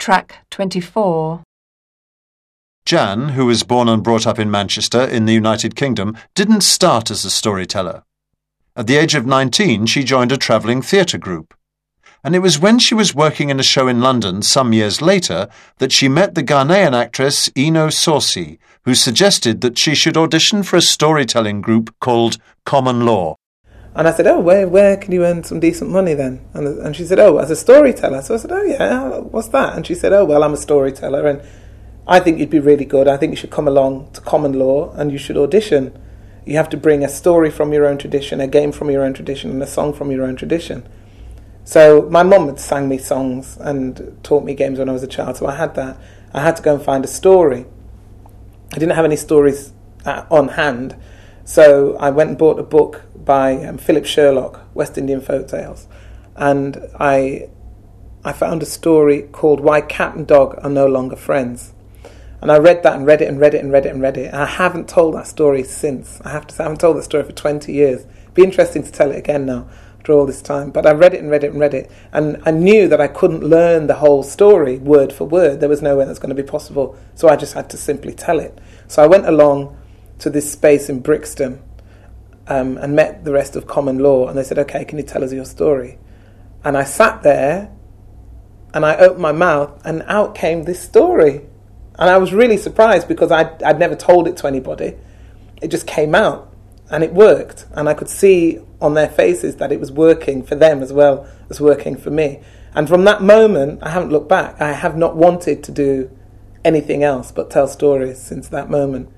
Track 24. Jan, who was born and brought up in Manchester in the United Kingdom, didn't start as a storyteller. At the age of 19, she joined a travelling theatre group. And it was when she was working in a show in London some years later that she met the Ghanaian actress Eno Saucy, who suggested that she should audition for a storytelling group called Common Law. And I said, oh, where can you earn some decent money then? And she said, oh, as a storyteller. So I said, oh yeah, what's that? And she said, oh, well, I'm a storyteller and I think you'd be really good. I think you should come along to Common Law and you should audition. You have to bring a story from your own tradition, a game from your own tradition, and a song from your own tradition. So my mum had sang me songs and taught me games when I was a child, so I had that. I had to go and find a story. I didn't have any stories on hand, so I went and bought a book by Philip Sherlock, West Indian Folk Tales, and I found a story called Why Cat and Dog Are No Longer Friends. And I read that and read it and read it and read it and read it. And I haven't told that story since. I have to say, I haven't told that story for 20 years. It'd be interesting to tell it again now after all this time. But I read it and read it and read it. And I knew that I couldn't learn the whole story word for word. There was no way that's going to be possible. So I just had to simply tell it. So I went along to this space in Brixton and met the rest of Common Law. And they said, okay, can you tell us your story? And I sat there and I opened my mouth and out came this story. And I was really surprised because I'd never told it to anybody. It just came out and it worked. And I could see on their faces that it was working for them as well as working for me. And from that moment, I haven't looked back. I have not wanted to do anything else but tell stories since that moment.